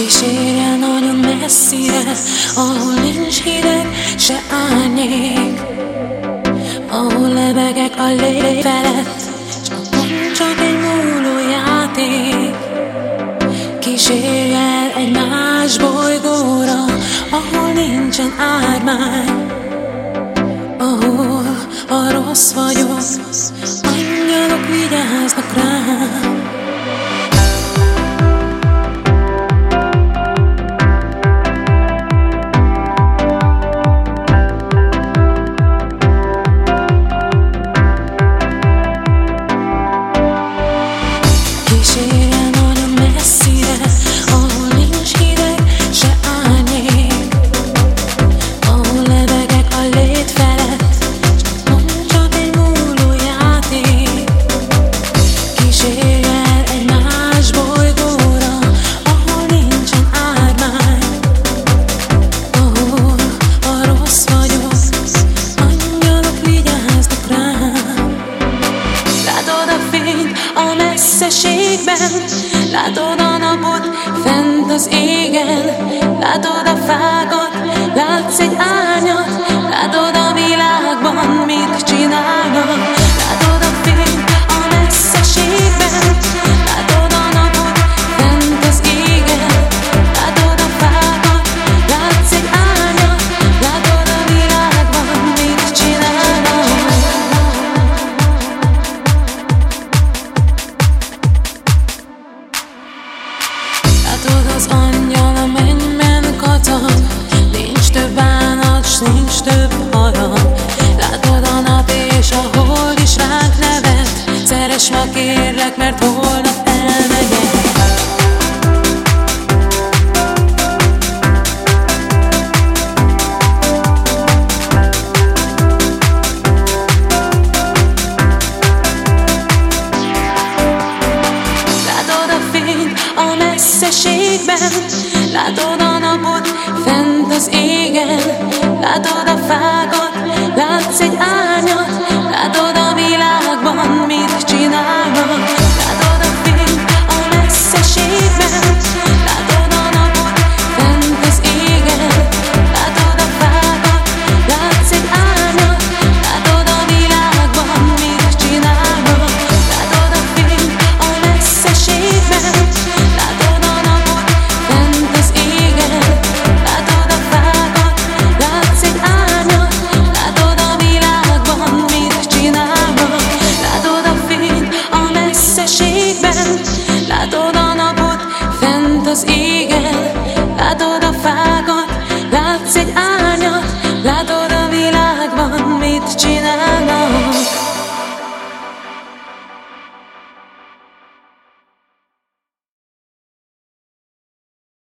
Kísérje nagyon messzire, ahol nincs hideg, se árnyék, ahol lebegek a lég felett, s a pont csak egy múló játék. Kísérje el egy más bolygóra, ahol nincsen ármány, ahol a rossz vagyok, angyalok vigyáznak rám. Kísérje nagyon messzire, ahol nincs hideg, se árnyék, ahol lebegek a lét felett, s pont csak egy múló játék. Kísérje el egy más bolygóra, ahol nincsen ármány, ahol a rossz vagyok, angyalok vigyáznak rám. Látod a fényt a messzeségben, látod a napot fent az égen, látod a fákat, látsz egy árnyat, látod a világban mit csinálnak. Látod a fényt a messzeségben, látod a napot fent az égen, látod a fákat, látsz egy árnyat, látod a világban mit csinálnak. Látod az angyal a mennyben kacag, nincs több bánat, s nincs több harag. Látod a nap és a hold is ránk nevet, szeress ma kérlek, mert holnap elmegyek. Látod a fényt a messzeségben, látod a napot fent az égen, látod a fákat, látsz egy árnyat, látod a világban mit csinálnak. Látod a fényt a messzeségben, látod a napot fent az égen, látod a fákat, látsz egy árnyat, látod a világban mit csinálnak. Látod a fényt a messzeségben, látod a napot fent az égen, látod a fákat, látsz egy árnyat, látod a világban mit csinálnak. Látod a fényt a messzeségben, látod a napot fent az égen.